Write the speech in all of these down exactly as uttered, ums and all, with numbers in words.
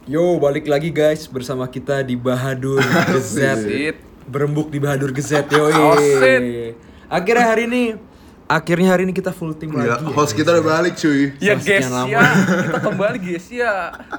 Yo, balik lagi guys bersama kita di Bahadur Gazette. Berembuk di Bahadur Gazette, yo. Akhirnya hari ini, akhirnya hari ini kita full tim ya, lagi. Host ya, kita udah balik cuy. Ya guys ya, kita kembali guys ya.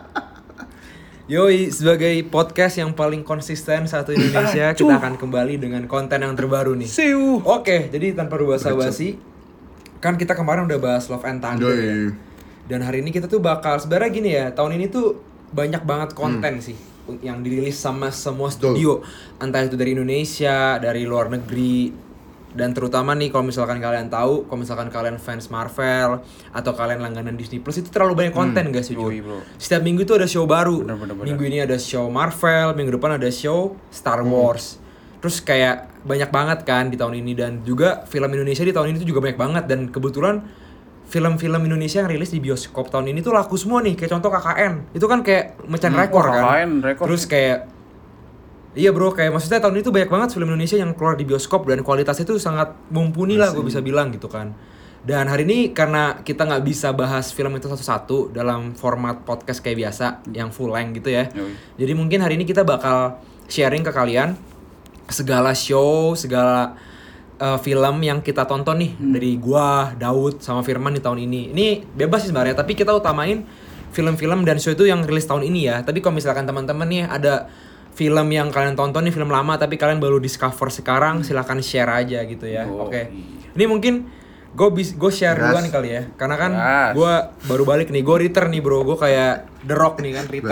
Yoi, sebagai podcast yang paling konsisten satu Indonesia, kita akan kembali dengan konten yang terbaru nih. Siu. Oke, jadi tanpa basa-basi, kan kita kemarin udah bahas Love and Thunder ya. Dan hari ini kita tuh bakal, sebenarnya gini ya, tahun ini tuh banyak banget konten hmm. sih yang dirilis sama semua studio. Betul. Entah itu dari Indonesia, dari luar negeri. Dan terutama nih kalau misalkan kalian tahu, kalau misalkan kalian fans Marvel atau kalian langganan Disney Plus, itu terlalu banyak konten hmm. guys jujur. Setiap minggu itu ada show baru. Bener, bener, bener. Minggu ini ada show Marvel, minggu depan ada show Star Wars. Hmm. Terus kayak banyak banget kan di tahun ini, dan juga film Indonesia di tahun ini tuh juga banyak banget. Dan kebetulan film-film Indonesia yang rilis di bioskop tahun ini tuh laku semua nih. Kayak contoh K K N, itu kan kayak mecahin hmm, rekor oh, kan. K K N, rekor. Terus kayak iya bro, kayak maksudnya tahun ini tuh banyak banget film Indonesia yang keluar di bioskop dan kualitasnya tuh sangat mumpuni lah gue bisa bilang gitu kan. Dan hari ini karena kita nggak bisa bahas film itu satu-satu dalam format podcast kayak biasa yang full length gitu ya. Yoi. Jadi mungkin hari ini kita bakal sharing ke kalian segala show, segala uh, film yang kita tonton nih hmm. dari gua, Daud, sama Firman di tahun ini. Ini bebas sih sebenarnya, tapi kita utamain film-film dan show itu yang rilis tahun ini ya. Tapi kalau misalkan teman-teman nih ada film yang kalian tonton nih, film lama tapi kalian baru discover sekarang, silahkan share aja gitu ya. Oh. Oke. Okay. Ini mungkin gue bis gue share yes. duluan kali ya, karena kan yes. gue baru balik nih, gue return nih bro, gue kayak The Rock nih kan, return.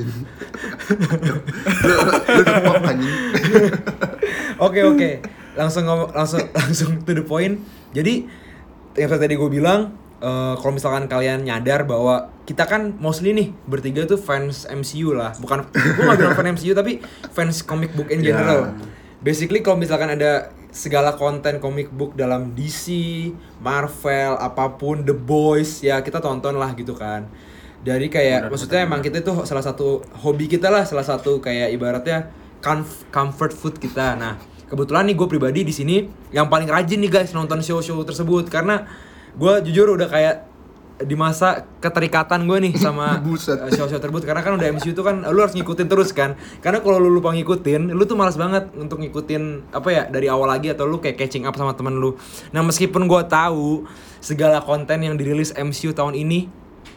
Oke oke, langsung langsung langsung to the point. Jadi yang tadi gue bilang, uh, kalau misalkan kalian nyadar bahwa kita kan mostly nih bertiga tuh fans M C U lah, bukan gue nggak bilang fans M C U tapi fans comic book in general. Yeah. Basically kalau misalkan ada segala konten comic book dalam D C, Marvel, apapun, The Boys, ya kita tonton lah gitu kan. Dari kayak benar, maksudnya benar, emang benar. Kita tuh salah satu hobi kita lah, salah satu kayak ibaratnya comfort food kita. Nah kebetulan nih gue pribadi di sini yang paling rajin nih guys nonton show-show tersebut, karena gue jujur udah kayak di masa keterikatan gue nih sama uh, show-show tersebut, karena kan udah M C U tuh kan lu harus ngikutin terus kan, karena kalau lu lupa ngikutin lu tuh malas banget untuk ngikutin apa ya dari awal lagi, atau lu kayak catching up sama temen lu. Nah meskipun gue tahu segala konten yang dirilis M C U tahun ini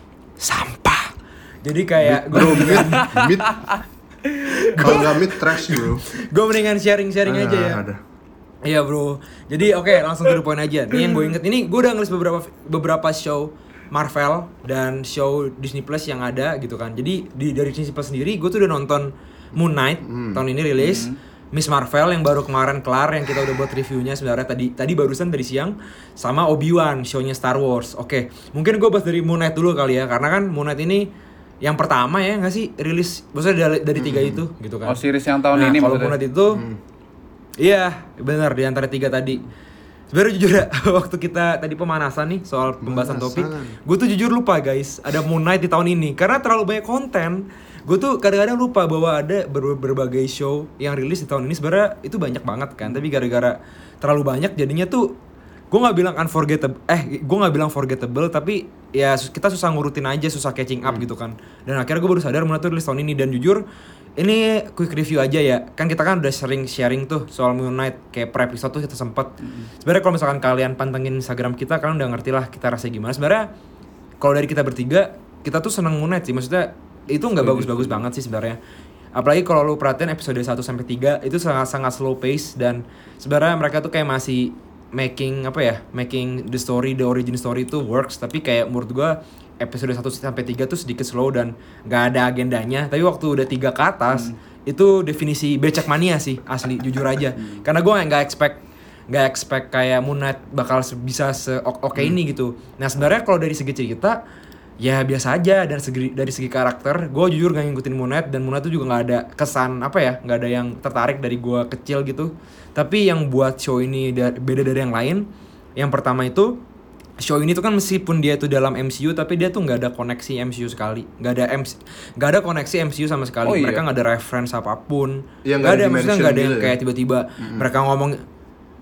sampah, jadi kayak gue mendingan mid kalau nggak mid trash bro, gue mendingan sharing-sharing ada, aja ya. Ada. Iya bro, jadi oke okay, langsung to the point aja. Nih yang gue inget, ini gue udah ngelis beberapa beberapa show Marvel dan show Disney Plus yang ada gitu kan. Jadi di, dari Disney Plus sendiri gue tuh udah nonton Moon Knight hmm. tahun ini rilis, hmm. Miss Marvel yang baru kemarin kelar, yang kita udah buat reviewnya sebenarnya tadi tadi barusan tadi siang, sama Obi-Wan show-nya Star Wars. Oke, okay. Mungkin gue bahas dari Moon Knight dulu kali ya, karena kan Moon Knight ini yang pertama ya nggak sih rilis, maksudnya dari, dari tiga hmm. itu gitu kan. Oh series yang tahun nah, ini kalau Moon Knight itu hmm. iya benar di antara tiga tadi. Sebenarnya jujur ya, waktu kita tadi pemanasan nih soal pembahasan topik, gue tuh jujur lupa guys ada Moon Knight di tahun ini, karena terlalu banyak konten. Gue tuh kadang-kadang lupa bahwa ada ber- berbagai show yang rilis di tahun ini. Sebenarnya itu banyak banget kan, tapi gara-gara terlalu banyak jadinya tuh gue nggak bilang unforgettable, eh gue nggak bilang forgettable, tapi ya kita susah ngurutin aja, susah catching up hmm. gitu kan. Dan akhirnya gue baru sadar Moon Knight tuh rilis tahun ini. Dan jujur ini quick review aja ya, kan kita kan udah sering sharing tuh soal Moon Knight, kayak per episode tuh kita sempet mm-hmm. sebenarnya kalau misalkan kalian pantengin Instagram kita, kalian udah ngerti lah kita rasanya gimana. Sebenarnya kalau dari kita bertiga, kita tuh seneng Moon Knight sih, maksudnya itu nggak bagus-bagus banget sih sebenarnya. Apalagi kalau lu perhatiin episode satu sampai tiga itu sangat-sangat slow pace, dan sebenarnya mereka tuh kayak masih making apa ya, making the story, the origin story itu works, tapi kayak menurut gua episode satu sampai tiga tuh sedikit slow dan nggak ada agendanya. Tapi waktu udah tiga ke atas hmm. itu definisi becek mania sih asli, jujur aja. Hmm. Karena gue nggak expect nggak expect kayak Moon Knight bakal bisa se oke hmm. ini gitu. Nah sebenarnya kalau dari segi cerita ya biasa aja, dan segi, dari segi karakter gue jujur nggak ngikutin Moon Knight, dan Moon Knight tuh juga nggak ada kesan apa ya, nggak ada yang tertarik dari gue kecil gitu. Tapi yang buat show ini da- beda dari yang lain, yang pertama itu show ini tuh kan meskipun dia tuh dalam M C U, tapi dia tuh nggak ada koneksi M C U sekali, nggak ada M C, nggak ada koneksi M C U sama sekali. Oh, mereka nggak iya. ada reference apapun, nggak ada, maksudnya nggak ada yang kayak tiba-tiba mm-hmm. mereka ngomong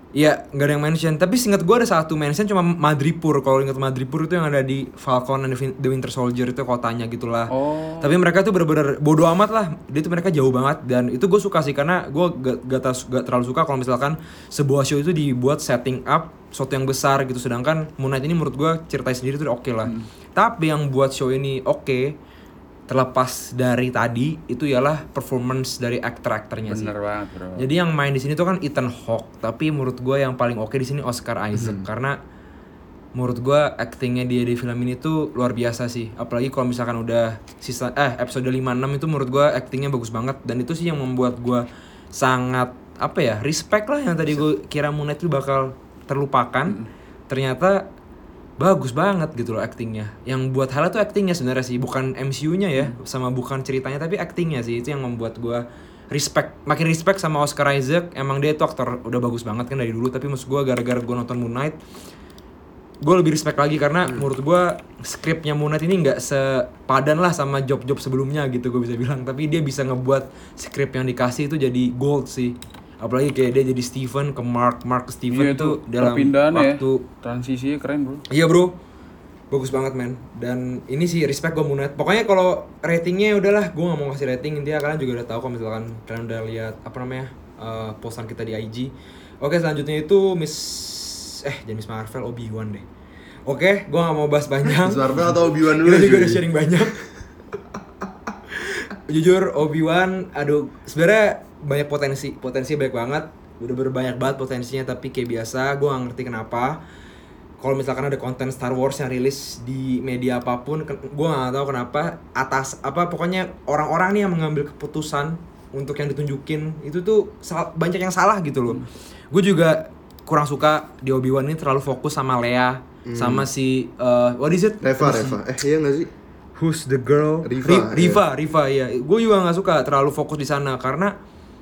Iya, nggak ada yang mention. Tapi seingat gue ada satu mention cuma Madripoor. Kalau ingat Madripoor itu yang ada di Falcon and the Winter Soldier itu kotanya gitulah. Oh. Tapi mereka tuh bener-bener bodo amat lah. Dia tuh mereka jauh banget dan itu gue suka sih karena gue gak, gak, gak terlalu suka kalau misalkan sebuah show itu dibuat setting up sesuatu yang besar gitu. Sedangkan Moon Knight ini menurut gue ceritanya sendiri tuh oke okay lah. Hmm. Tapi yang buat show ini oke okay, terlepas dari tadi itu ialah performance dari aktor-aktornya sih. Bener banget bro. Jadi yang main di sini tuh kan Ethan Hawke, tapi menurut gue yang paling oke di sini Oscar Isaac hmm. karena menurut gue aktingnya dia di film ini tuh luar biasa sih. Apalagi kalau misalkan udah sisa eh episode lima enam itu menurut gue aktingnya bagus banget dan itu sih yang membuat gue sangat apa ya respect lah yang tadi gue kira Moon Knight tuh bakal terlupakan. Hmm. Ternyata bagus banget gitu loh aktingnya. Yang buat hal itu aktingnya sebenarnya sih, bukan M C U-nya ya, hmm. sama bukan ceritanya tapi aktingnya sih itu yang membuat gue respect, makin respect sama Oscar Isaac. Emang dia tuh aktor udah bagus banget kan dari dulu, tapi maksud gue gara-gara gue nonton Moon Knight, gue lebih respect lagi karena hmm. menurut gue skripnya Moon Knight ini nggak sepadan lah sama job-job sebelumnya gitu gue bisa bilang, tapi dia bisa ngebuat skrip yang dikasih itu jadi gold sih. Apalagi kayak dia jadi Steven ke Mark, Mark ke Steven iya, itu dalam waktu ya. Transisinya keren bro. Iya bro, bagus banget men. Dan ini sih respect gue Moon Knight. Pokoknya kalau ratingnya udahlah, gue nggak mau kasih rating. Intinya kalian juga udah tahu kalau misalkan kalian udah lihat apa namanya uh, postan kita di I G. Oke selanjutnya itu Miss eh jadi Miss Marvel Obi-Wan deh. Oke, gue nggak mau bahas banyak. Miss Marvel atau Obi-Wan dulu. Kita juga udah sharing banyak. Jujur Obi-Wan, aduh sebenarnya banyak potensi, potensi banyak banget, bener-bener banyak banget potensinya, tapi kayak biasa gue gak ngerti kenapa kalau misalkan ada konten Star Wars yang rilis di media apapun, gue gak tahu kenapa atas apa pokoknya orang-orang nih yang mengambil keputusan untuk yang ditunjukin itu tuh sal- banyak yang salah gitu loh. Hmm. Gue juga kurang suka di Obi-Wan ini terlalu fokus sama Leia, hmm. sama si uh, what is it? Reva, Reva. Eh iya gak sih? Who's the girl? Riva, Riva, ya. Riva ya. Gue juga nggak suka terlalu fokus di sana karena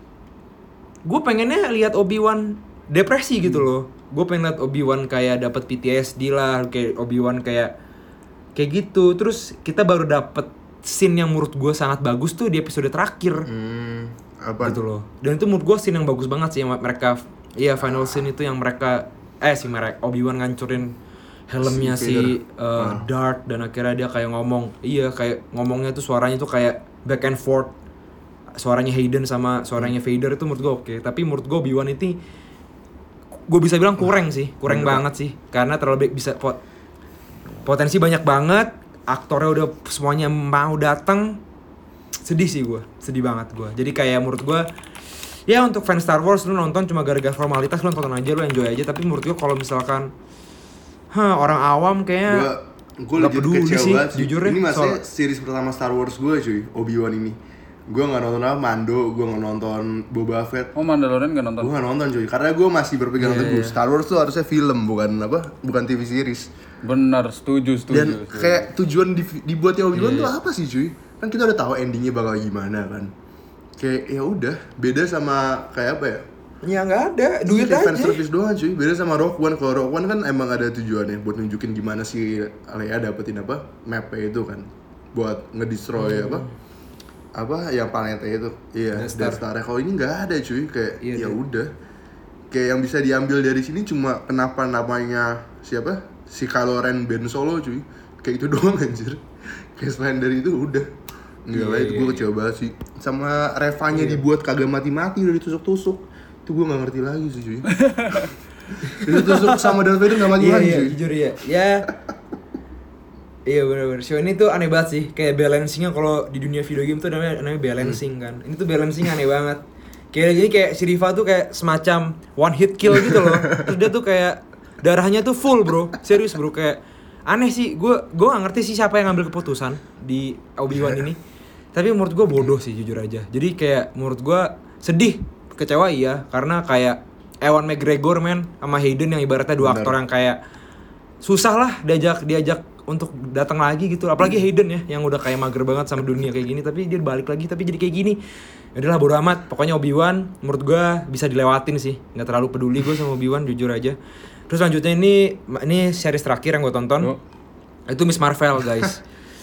gue pengennya lihat Obi-Wan depresi gitu loh. Gue pengen lihat Obi-Wan kayak dapat P T S D lah, kayak Obi-Wan kayak kayak gitu. Terus kita baru dapet scene yang menurut gue sangat bagus tuh di episode terakhir. Hmm, apa? Gitu loh. Dan itu menurut gue scene yang bagus banget sih yang mereka, iya final scene itu yang mereka eh si mereka Obi-Wan ngancurin helmnya si, si uh, ah. Darth dan akhirnya dia kayak ngomong, iya kayak ngomongnya tuh suaranya tuh kayak back and forth, suaranya Hayden sama suaranya hmm. Vader itu menurut gue oke, okay. Tapi menurut gue Obi-Wan itu gue bisa bilang kurang sih, kurang hmm. banget sih, karena terlalu bisa pot potensi banyak banget, aktornya udah semuanya mau datang, sedih sih gue, sedih banget gue, jadi kayak menurut gue ya untuk fans Star Wars lu nonton cuma gara-gara formalitas, lu nonton aja, lu enjoy aja, tapi menurut gue kalau misalkan Hah, orang awam kayaknya gue legit kecewa sih, banget sih. Jujur ini ya, masih series pertama Star Wars gue cuy, Obi-Wan ini. Gue gak nonton apa, Mando, gue gak nonton Boba Fett. Oh Mandalorian gak nonton? Gue gak nonton cuy, karena gue masih berpegang yeah, teguh yeah. Star Wars tuh harusnya film, bukan apa, bukan T V series. Benar, setuju, setuju. Dan setuju. kayak tujuan di, dibuatnya Obi-Wan yeah. tuh apa sih cuy? Kan kita udah tahu endingnya bakal gimana kan. Kayak ya udah, beda sama kayak apa ya? Ya nggak ada, duit aja. Fan service doang cuy, beda sama Rogue One. Kalau Rogue One kan emang ada tujuannya buat nunjukin gimana si Leia dapetin apa mapnya itu kan, buat ngedestroy hmm. apa apa yang planetnya itu, iya Death Star. Kalau ini nggak ada cuy, kayak iya, ya udah, kayak yang bisa diambil dari sini cuma kenapa namanya siapa si Kylo Ren Ben Solo cuy, kayak itu doang anjir. Kayak selain dari itu udah nggak lah, itu gue kecewa banget sih. Sama Revanya yeah. dibuat kagak mati-mati udah ditusuk-tusuk. Itu gue gak ngerti lagi sih cuy. Itu tusuk sama Darth Vader gak mati iya, lagi iya, cuy. Jujur ya, ya iya bener-bener, show ini tuh aneh banget sih. Kayak balancingnya kalau di dunia video game tuh namanya, namanya balancing hmm. kan. Ini tuh balancing aneh banget. Kayak gini kayak si Riva tuh kayak semacam one hit kill gitu loh. Terus dia tuh kayak darahnya tuh full bro, serius bro. Kayak aneh sih, gue gue gak ngerti sih siapa yang ngambil keputusan di Obi-Wan ini. Tapi menurut gue bodoh sih jujur aja. Jadi kayak menurut gue sedih, kecewa iya, karena kayak Ewan McGregor men sama Hayden yang ibaratnya dua Bener. aktor yang kayak susah lah diajak diajak untuk datang lagi gitu. Apalagi Hayden ya yang udah kayak mager banget sama dunia kayak gini, tapi dia balik lagi tapi jadi kayak gini. Yaudah lah bodo amat. Pokoknya Obi-Wan menurut gue bisa dilewatin sih, nggak terlalu peduli gue sama Obi-Wan jujur aja. Terus selanjutnya ini ini series terakhir yang gue tonton oh. itu Miss Marvel guys.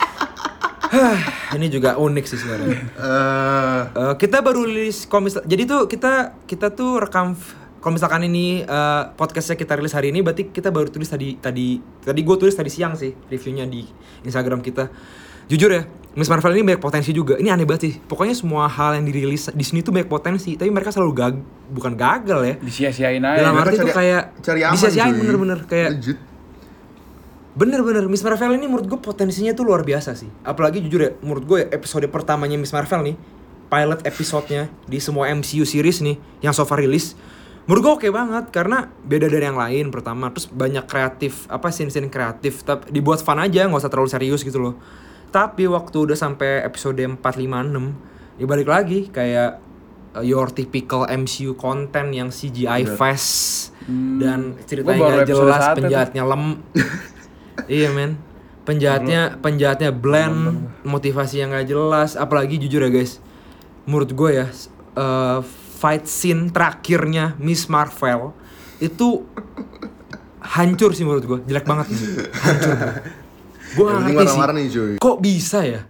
Ini juga unik sih sebenarnya. Uh. Uh, kita baru rilis komis. Jadi tuh kita kita tuh rekam kalau misalkan ini uh, podcastnya kita rilis hari ini, berarti kita baru tulis tadi tadi tadi gue tulis tadi siang sih reviewnya di Instagram kita. Jujur ya, Miss Marvel ini banyak potensi juga. Ini aneh banget sih. Pokoknya semua hal yang dirilis di sini tuh banyak potensi, tapi mereka selalu gag bukan gagal ya. Disia-siain aja. Dalam arti tuh kayak cari aman, disia-siain cuy. bener-bener kayak Legit. bener-bener Miss Marvel ini menurut gue potensinya tuh luar biasa sih. Apalagi jujur ya, menurut gue episode pertamanya Miss Marvel nih, pilot episode-nya di semua M C U series nih yang so far rilis, menurut gue oke banget karena beda dari yang lain pertama. Terus banyak kreatif, apa scene-scene kreatif, tapi dibuat fun aja, nggak usah terlalu serius gitu loh. Tapi waktu udah sampai episode empat, lima, enam, ya balik lagi kayak uh, your typical M C U content yang C G I fast hmm. dan ceritanya gak jelas, penjahatnya lem. Iya men, penjahatnya penjahatnya bland, motivasi yang gak jelas. Apalagi jujur ya guys, menurut gue ya uh, fight scene terakhirnya Miss Marvel itu hancur sih menurut gue, jelek banget nih, hancur bro. Gue gak ngerti sih, kok bisa ya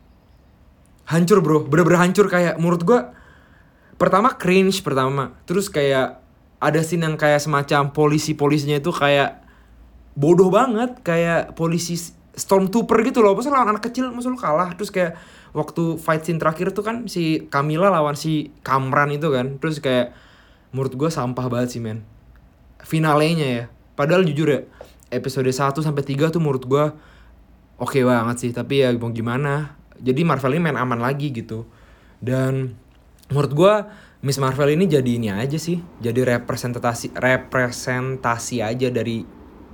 hancur bro, bener-bener hancur. Kayak menurut gue pertama cringe pertama, terus kayak ada scene yang kayak semacam polisi-polisinya itu kayak bodoh banget, kayak polisi Stormtrooper gitu loh. Masa lawan anak kecil, masa lu kalah. Terus kayak waktu fight scene terakhir tuh kan si Camilla lawan si Kamran itu kan, terus kayak menurut gue sampah banget sih men finalenya ya. Padahal jujur ya episode satu sampai tiga tuh menurut gue oke banget sih, tapi ya mau gimana. Jadi Marvel ini main aman lagi gitu. Dan menurut gue Miss Marvel ini jadi ini aja sih, jadi representasi representasi aja dari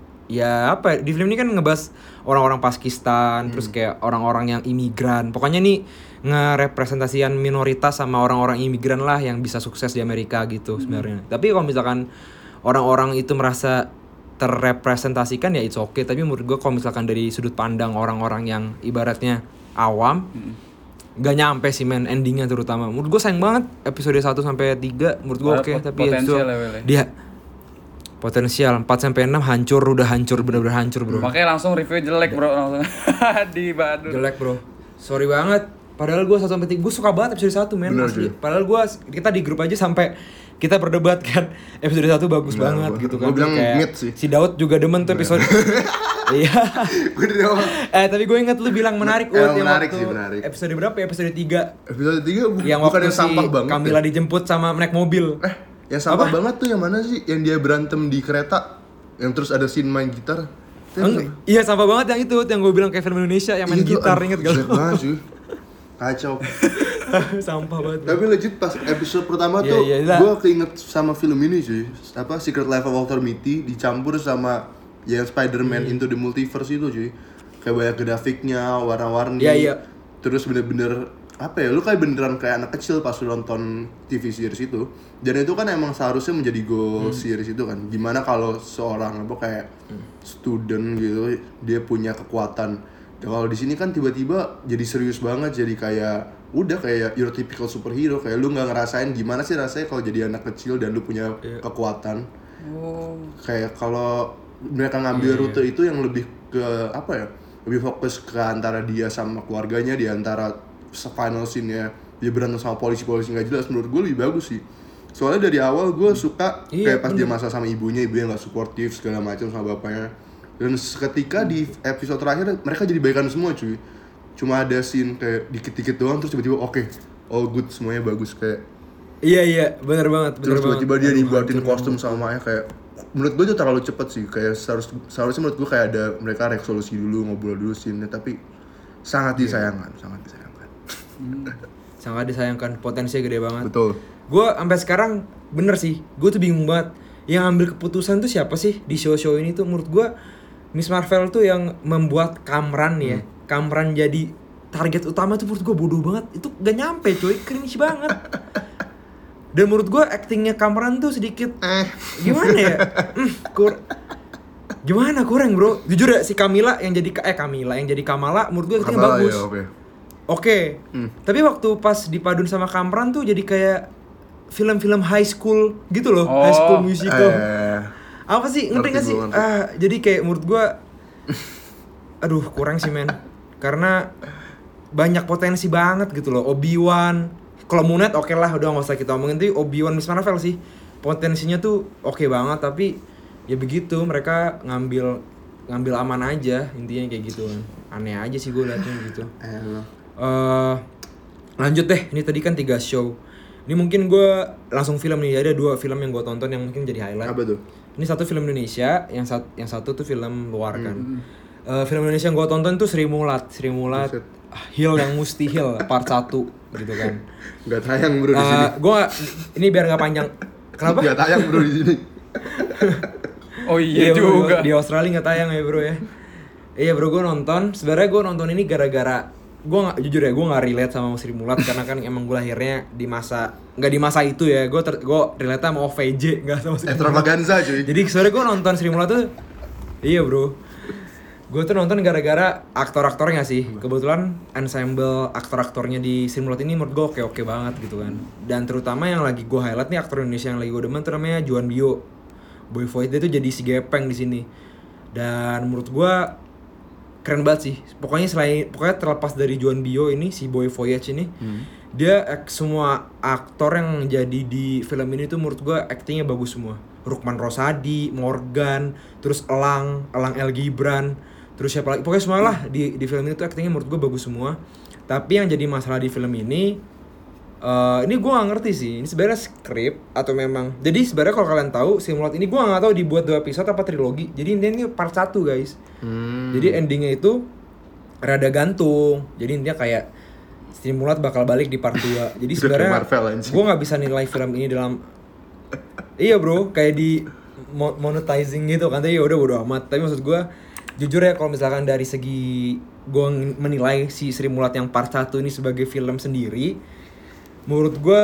ya apa di film ini kan ngebahas orang-orang Pakistan, hmm. terus kayak orang-orang yang imigran. Pokoknya nih ngerepresentasian minoritas sama orang-orang imigran lah yang bisa sukses di Amerika gitu hmm. sebenarnya. Tapi kalau misalkan orang-orang itu merasa terrepresentasikan ya it's okay. Tapi menurut gue kalau misalkan dari sudut pandang orang-orang yang ibaratnya awam, hmm. gak nyampe sih men endingnya terutama. Menurut gue sayang banget episode satu sampai tiga menurut gue oke okay, tapi ya itu dia potensial empat sampai enam hancur, udah hancur, bener-bener hancur bro. Makanya langsung review jelek bro, langsung di Badut. Jelek bro, sorry banget. Padahal gue satu sampai tiga, gue suka banget episode satu men. Padahal gue, kita di grup aja sampai kita berdebat kan episode satu bagus nah, banget gua, gitu kan. Gue bilang mid sih. Si Daud juga demen tuh episode. Iya. Gue di awal. Eh tapi gue ingat lu bilang menarik eh, Ut, yang menarik waktu sih, menarik. Episode berapa ya? Episode tiga. Episode tiga bu- yang bukan waktu yang sampah si banget. Camilla ya? dijemput sama naik mobil. Eh, yang sampah apa? banget tuh yang mana sih? Yang dia berantem di kereta, yang terus ada scene main gitar. Eng, iya sampah banget yang itu, yang gue bilang kayak film Indonesia yang main itu, gitar, inget gak? Jelek banget cuy. Kacau. Sampah banget. Tapi legit pas episode pertama yeah, tuh yeah, gue keinget sama film ini cuy. Apa Secret Life of Walter Mitty dicampur sama yang Spider-Man hmm. Into the Multiverse itu cuy. Kayak banyak grafiknya, warna-warni. Iya yeah, iya. Yeah. Terus bener-bener apa ya? Lu kayak beneran kayak anak kecil pas lu nonton T V series itu. Dan itu kan emang seharusnya menjadi goal hmm. series itu kan. Gimana kalau seorang apa kayak hmm. student gitu dia punya kekuatan. Ya kalau di sini kan tiba-tiba jadi serius banget, jadi kayak udah kayak your typical superhero, kayak lu nggak ngerasain gimana sih rasanya kalau jadi anak kecil dan lu punya yeah. kekuatan. Oh. Kayak kalau mereka ngambil yeah, rute yeah. itu yang lebih ke apa ya? Lebih fokus ke antara dia sama keluarganya, di antara final scene-nya dia berantem sama polisi-polisi nggak jelas. Menurut gue lebih bagus sih. Soalnya dari awal gue suka yeah, kayak pas bener. Dia masalah sama ibunya, ibunya nggak suportif segala macam sama bapaknya. Dan seketika di episode terakhir mereka jadi baikan semua cuy. Cuma ada scene kayak dikit-dikit doang terus tiba-tiba oke, okay, all good, semuanya bagus kayak. Iya iya, benar banget, benar banget. Terus tiba-tiba dia dibuatin kostum sama Maya kayak menurut gue itu terlalu cepet sih, kayak seharus, seharusnya menurut gue kayak ada mereka resolusi dulu, ngobrol dulu scene-nya, tapi sangat disayangkan, yeah. sangat disayangkan. Hmm. Sangat disayangkan, potensinya gede banget. Betul. Gue sampai sekarang bener sih, gue tuh bingung banget. Yang ambil keputusan tuh siapa sih di show-show ini tuh? Menurut gue Miss Marvel tuh yang membuat Kamran ya, hmm. Kamran jadi target utama tuh menurut gue bodoh banget. Itu gak nyampe cuy, cringe banget. Dan menurut gue actingnya Kamran tuh sedikit eh. gimana ya? Mm, kur gimana kurang bro? Jujur ya si Camilla yang jadi eh Camilla yang jadi Kamala menurut gue actingnya bagus. Ya, oke. Okay. Okay. Hmm. Tapi waktu pas dipadun sama Kamran tuh jadi kayak film-film high school gitu loh, oh. high school musical. Eh. Apa sih ngerti gak sih? Ah, jadi kayak menurut gue, aduh kurang sih men. Karena banyak potensi banget gitu loh. Obi-Wan, kalau Moon Knight oke okay lah, udah nggak usah kita omongin. Tapi Obi-Wan Miss Marvel sih, potensinya tuh oke banget, tapi ya begitu mereka ngambil ngambil aman aja, intinya kayak gitu kan. Aneh aja sih gue liatnya gitu. Elah. Uh, lanjut deh, ini tadi kan tiga show. Ini mungkin gue langsung film nih, ada dua film yang gue tonton yang mungkin jadi highlight. Apa tuh? Ini satu film Indonesia, yang satu yang satu tuh film luar kan. Hmm. Uh, film Indonesia yang gue tonton tuh Sri Mulat, Sri Mulat, Buset. Hill yang Musti Hill part satu gitu kan. Gak tayang bro di sini. Uh, gue ini biar nggak panjang. Kenapa? Gak tayang bro di sini. Oh iya bro, juga. di Australia nggak tayang ya bro ya. Iya bro, gue nonton. Sebenarnya gue nonton ini gara-gara gue nggak jujur ya, gue nggak relate sama Sri Mulat karena kan emang gue lahirnya di masa nggak di masa itu ya. Gue ter, gue relate sama O V J nggak sama Sri Mulat. Extravaganza cuy. Jadi sebenarnya gue nonton Sri Mulat tuh, iya bro. Gue tuh nonton gara-gara aktor-aktornya sih. Kebetulan ensemble aktor-aktornya di Sri Mulat ini menurut gue oke-oke banget gitu kan. Dan terutama yang lagi gue highlight nih aktor Indonesia yang lagi gue demen tuh namanya Juan Bio. Boy Voice dia tuh jadi si Gepeng di sini. Dan menurut gue keren banget sih. Pokoknya selain pokoknya terlepas dari Juan Bio ini si Boy Voyage ini, hmm. dia ek, semua aktor yang jadi di film ini tuh menurut gue aktingnya bagus semua. Rukman Rosadi, Morgan, terus Elang, Elang El Gibran, terus siapa lagi? Pokoknya semua lah di di film ini tuh aktingnya menurut gue bagus semua. Tapi yang jadi masalah di film ini, uh, ini gue gak ngerti sih. Ini sebenarnya skrip atau memang. Jadi sebenarnya kalau kalian tahu Sri Mulat ini gue gak tahu dibuat dua episode apa trilogi. Jadi intinya ini part satu guys. Hmm. Jadi endingnya itu rada gantung. Jadi intinya kayak Sri Mulat bakal balik di part dua. Jadi sebenarnya gue nggak bisa nilai film ini dalam. Iya bro, kayak di monetizing gitu kan. Tapi ya udah bodo amat. Tapi maksud gue jujur ya kalau misalkan dari segi gue menilai si Sri Mulat yang part satu ini sebagai film sendiri, menurut gue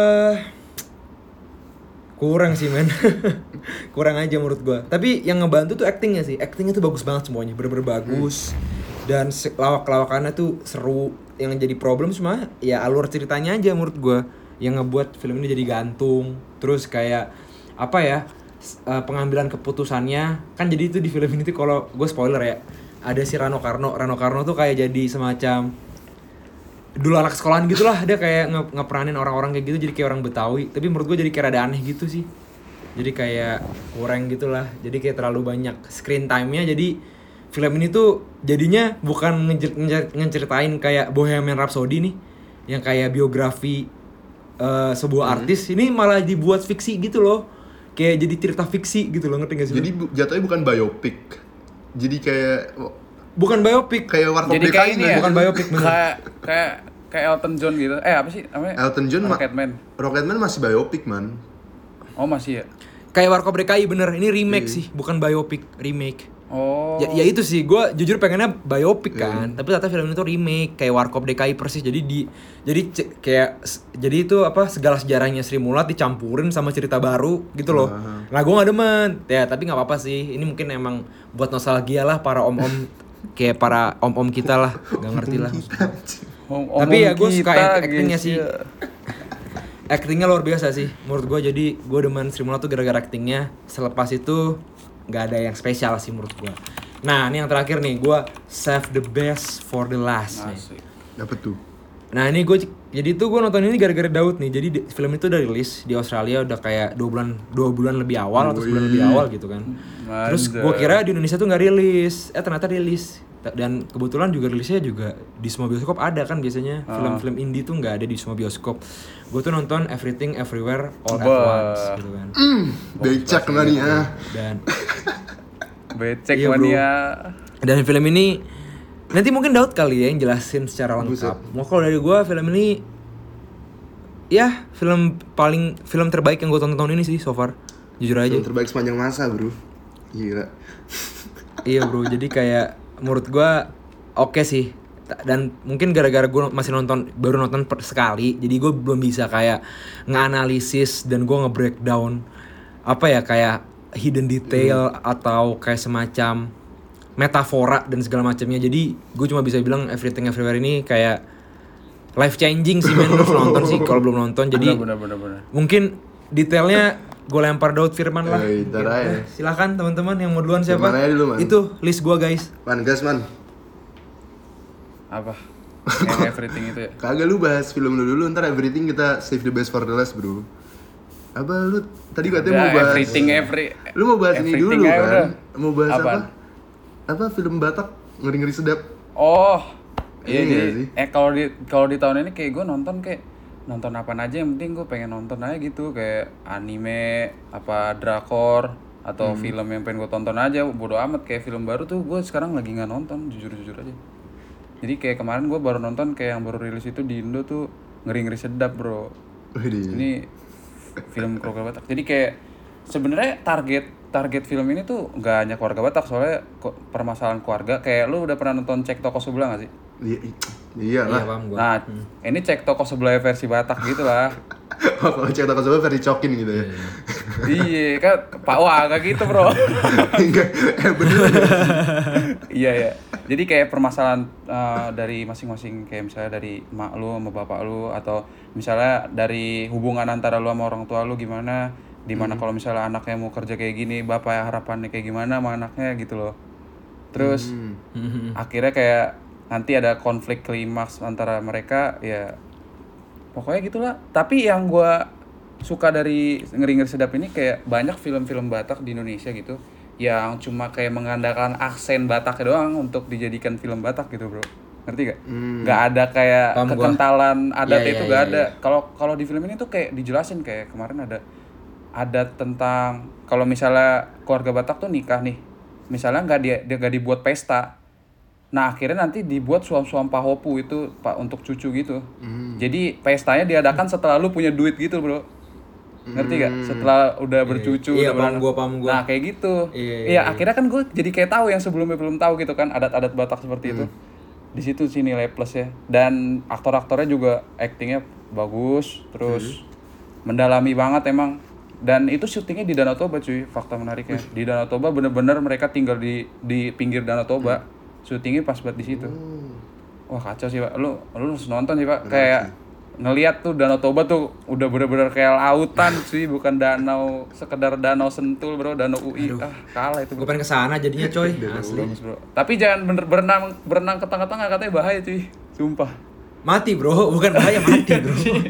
kurang sih men. Kurang aja menurut gue. Tapi yang ngebantu tuh actingnya sih. Actingnya tuh bagus banget semuanya, bener-bener bagus. Hmm. Dan lawak-lawakannya tuh seru. Yang jadi problem cuma ya alur ceritanya aja menurut gue yang ngebuat film ini jadi gantung. Terus kayak apa ya, pengambilan keputusannya kan jadi itu di film ini tuh kalau gue spoiler ya, ada si Rano Karno. Rano Karno tuh kayak jadi semacam dulu anak sekolahan gitu lah, dia kayak nge- ngeperanin orang-orang kayak gitu jadi kayak orang Betawi, tapi menurut gue jadi kayak rada aneh gitu sih, jadi kayak kurang gitu lah, jadi kayak terlalu banyak screen time-nya. Jadi film ini tuh jadinya bukan nge- nge- ngeceritain kayak Bohemian Rhapsody nih yang kayak biografi uh, sebuah hmm. artis, ini malah dibuat fiksi gitu loh, kayak jadi cerita fiksi gitu loh, ngerti gak sih? Jadi bu- jatuhnya bukan biopic, jadi kayak bukan biopic, kayak Warkop jadi kayak ini ya, bukan biopic bener. Kayak kayak kayak Elton John gitu. Eh apa sih namanya? Elton John Rocketman. Ma- Rocketman masih biopic man. Oh masih ya. Kayak Warkop D K I bener. Ini remake sih, bukan biopic, remake. Oh. Ya, ya itu sih, gue jujur pengennya biopic kan, mm. tapi ternyata film itu remake kayak Warkop D K I persis. Jadi di jadi c- kayak jadi itu apa segala sejarahnya Sri Mulat dicampurin sama cerita baru gitu loh. Uh-huh. Nah gue nggak demen. Ya tapi nggak apa-apa sih. Ini mungkin emang buat nostalgia lah para om-om kayak para om-om kita lah, nggak ngerti lah. Om- tapi ya gue suka actingnya sih. Actingnya luar biasa sih menurut gue. Jadi gue demen Sri Mulat tuh gara-gara actingnya. Selepas itu nggak ada yang spesial sih menurut gue. Nah ini yang terakhir nih, gue save the best for the last nih. Dapet tuh. Nah ini gue jadi tuh gue nonton ini gara-gara Daud nih. Jadi di, film itu udah rilis di Australia udah kayak dua bulan dua bulan lebih awal atau sebulan lebih awal gitu kan. Manja. Terus gue kira di Indonesia tuh nggak rilis, eh ternyata rilis. Dan kebetulan juga rilisnya juga di semua bioskop ada kan biasanya. Uh. Film-film indie tuh nggak ada di semua bioskop. Gue tuh nonton Everything Everywhere All at Once gitu kan. Mm, becak mania. Dan becek iya, mania. Dan film ini nanti mungkin Daud kali ya yang jelasin secara lengkap. Mau kalau dari gue film ini ya film paling film terbaik yang gue tonton tahun ini sih so far. Jujur aja. Film terbaik sepanjang masa bro. Gila. Iya bro, jadi kayak menurut gue oke okay sih. Dan mungkin gara-gara gue masih nonton baru nonton per sekali, jadi gue belum bisa kayak nganalisis dan gue nge-breakdown apa ya kayak hidden detail hmm. atau kayak semacam metafora dan segala macamnya. Jadi gue cuma bisa bilang Everything Everywhere ini kayak life changing sih men. Harus nonton sih kalau belum nonton. Jadi bener, bener, bener. mungkin detailnya gue lempar Daud Firman lah. Hey, ya. Silakan teman-teman yang mau duluan siapa? Dulu, itu list gue guys. Man gas man. Apa? Yang Everything itu ya? Kagak, lu bahas film lu dulu, ntar Everything kita save the best for the last bro. Apa lu tadi katanya Udah, mau bahas everything every Lu mau bahas ini everything dulu aja kan? udah. Mau bahas apa? Apaan? Apa film Batak ngeri-ngeri sedap? Oh, Iya iya nggak jadi sih? eh kalau di kalau di tahun ini kayak gue nonton kayak nonton apa aja yang penting gue pengen nonton aja gitu kayak anime apa drakor atau Hmm. film yang pengen gue tonton aja bodo amat kayak film baru tuh gue sekarang lagi nggak nonton jujur jujur aja. Jadi kayak kemarin gue baru nonton kayak yang baru rilis itu di Indo tuh ngeri-ngeri sedap bro. Widih. Ini film keluarga Batak. Jadi kayak sebenarnya target target film ini tuh nggak hanya keluarga Batak soalnya ko- permasalahan keluarga. Kayak lu udah pernah nonton Cek Toko Sebelah nggak sih? Iya, i- iya Iya lah. paham gua. Nah, ini Cek Toko Sebelah versi Batak gitu lah. Oh, kalau cek toko sebelah versi cokin gitu ya. Iya kan Pak Wah kayak gitu bro. Enggak, eh bener. Iya ya. Jadi kayak permasalahan uh, dari masing-masing kayak misalnya dari mak lu sama bapak lu atau misalnya dari hubungan antara lu sama orang tua lu gimana, dimana kalau misalnya anaknya mau kerja kayak gini, bapak harapannya kayak gimana sama anaknya gitu loh. Terus Hmm. akhirnya kayak nanti ada konflik klimaks antara mereka ya pokoknya gitulah. Tapi yang gua suka dari ngeri-ngeri sedap ini kayak banyak film-film Batak di Indonesia gitu yang cuma kayak mengandalkan aksen Batak doang untuk dijadikan film Batak gitu bro, ngerti gak? Hmm. Gak ada kayak Paham gua. kekentalan adatnya Iya, itu iya, gak iya, ada. iya. Kalau kalau di film ini tuh kayak dijelasin kayak kemarin ada adat tentang kalau misalnya keluarga Batak tuh nikah nih, misalnya nggak dia dia nggak dibuat pesta. Nah akhirnya nanti dibuat suam-suam pahopu itu pak untuk cucu gitu. Hmm. Jadi pestanya diadakan setelah lu punya duit gitu bro. Ngerti gak? Setelah udah bercucu. Iya, udah paham beranak. gua, paham gua. Nah kayak gitu. Iya, Iya iya, akhirnya kan gue jadi kayak tahu yang sebelumnya belum tahu gitu kan adat-adat Batak seperti itu. Di situ sih nilai plus ya. Dan aktor-aktornya juga actingnya bagus. Terus mendalami banget emang. Dan itu syutingnya di Danau Toba cuy. Fakta menariknya di Danau Toba bener-bener mereka tinggal di di pinggir Danau Toba. Syutingnya pas buat di situ. Wah kacau sih pak. Lu lu harus nonton sih pak. Kayak ngelihat tuh Danau Toba tuh udah bener-bener kayak lautan sih, bukan danau sekedar danau Sentul bro, danau U I. Ah kalah itu Gue bro. pengen kesana jadinya coy. Asli. Bagus bro. Tapi jangan bener berenang berenang ke tengah-tengah katanya bahaya cuy. Sumpah. Mati bro, bukan bahaya mati bro.